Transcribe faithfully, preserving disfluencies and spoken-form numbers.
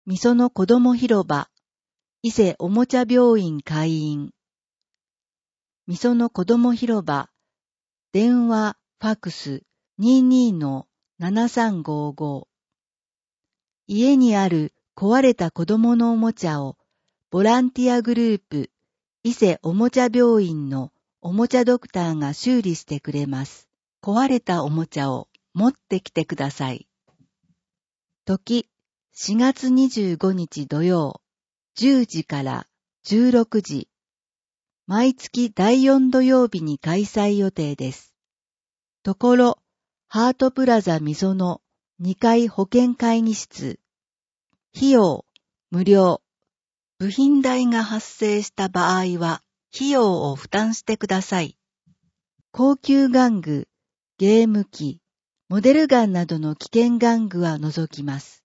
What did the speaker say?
みその子ども広場、伊勢おもちゃ病院開院。みその子ども広場、電話、ファクス にじゅうに のななさんごご。家にある壊れた子供のおもちゃを、ボランティアグループ、伊勢おもちゃ病院のおもちゃドクターが修理してくれます。壊れたおもちゃを持ってきてください。時、しがつにじゅうごにち土曜、じゅうじからじゅうろくじ。毎月だいよん土曜日に開催予定です。ところ、ハートプラザみそのにかい保健会議室。費用、無料。部品代が発生した場合は、費用を負担してください。高級玩具、ゲーム機、モデルガンなどの危険玩具は除きます。